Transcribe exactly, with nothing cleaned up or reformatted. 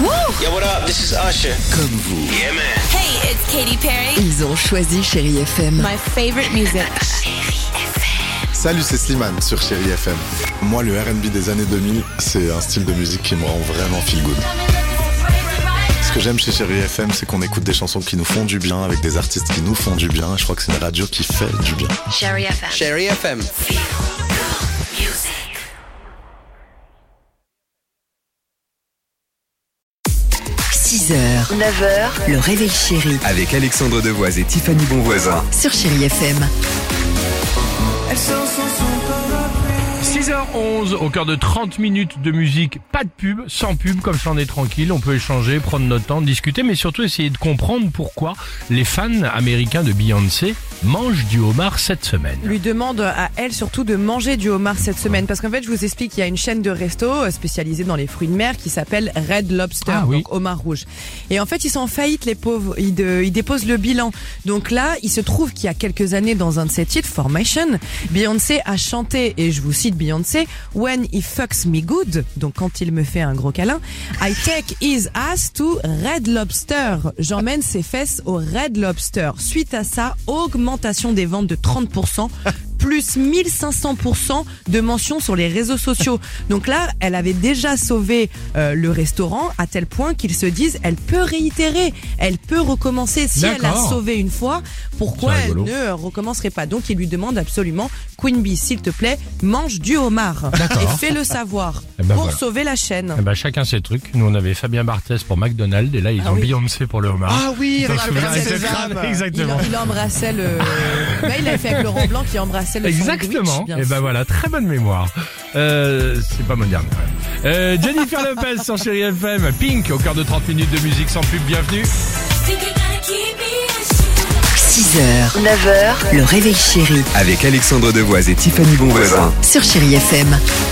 Yo, what up? This is Usher. Comme vous. Yeah, man. Hey, it's Katy Perry. Ils ont choisi Chérie F M. My favorite music. Salut, c'est Slimane sur Chérie F M. Moi, le R and B des années deux mille, c'est un style de musique qui me rend vraiment feel good. Ce que j'aime chez Chérie F M, c'est qu'on écoute des chansons qui nous font du bien, avec des artistes qui nous font du bien. Je crois que c'est une radio qui fait du bien. Chérie F M. Chérie F M. six heures, neuf heures, le réveil chéri Avec Alexandre Devoise et Tiffany Bonvoisin. sur Chérie F M. six heures onze, au cœur de trente minutes de musique, pas de pub, sans pub, comme ça on est tranquille, on peut échanger, prendre notre temps, discuter, mais surtout essayer de comprendre pourquoi les fans américains de Beyoncé mangent du homard cette semaine. Lui demande à elle surtout de manger du homard cette semaine, parce qu'en fait je vous explique qu'il y a une chaîne de resto spécialisée dans les fruits de mer qui s'appelle Red Lobster, Ah oui. donc homard rouge. Et en fait ils sont en faillite, les pauvres, ils, de, ils déposent le bilan. Donc là il se trouve qu'il y a quelques années, dans un de ses titres, Formation, Beyoncé a chanté, et je vous cite Beyoncé, When he fucks me good, donc quand il me fait un gros câlin, I take his ass to Red Lobster, j'emmène ses fesses au Red Lobster. Suite à ça, augmentation des ventes de trente pour cent, plus mille cinq cents pour cent de mentions sur les réseaux sociaux. Donc là, elle avait déjà sauvé euh, le restaurant à tel point qu'ils se disent, elle peut réitérer, elle peut recommencer. Si elle a D'accord. sauvé une fois, pourquoi C'est elle rigolo. ne recommencerait pas? Donc il lui demande absolument, Queen Bee, s'il te plaît, mange du homard D'accord. et fais-le savoir Eh ben pour voilà. sauver la chaîne. Eh ben, chacun ses trucs. Nous on avait Fabien Barthez pour McDonald's et là ils Ah ont oui. Beyoncé pour le homard. Ah oui, T'en souviens, Albert c'était Sésame. grave, Il, exactement. il embrassait le... Bah, il avait fait avec Laurent Blanc qui embrassait le Exactement. sandwich, bien Et ben sûr. voilà, très bonne mémoire. Euh, c'est pas moderne. Ouais. Euh, Jennifer Lopez sur Chérie F M, Pink au cœur de trente minutes de musique sans pub. Bienvenue. six heures, neuf heures, le réveil chéri Avec Alexandre Devoise et Tiffany Bonvoisin. sur Chérie F M.